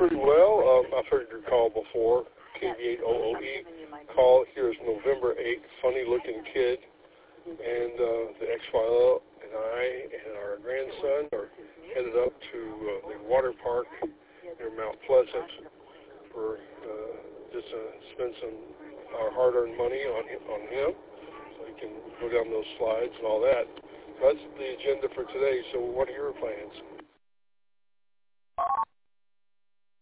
pretty well. I've heard your call before, KV8OOE. Call here is November 8th, funny-looking kid. And the ex-file and I and our grandson are headed up to the water park near Mount Pleasant for just to spend our hard-earned money on him, so he can go down those slides and all that. So that's the agenda for today. So what are your plans?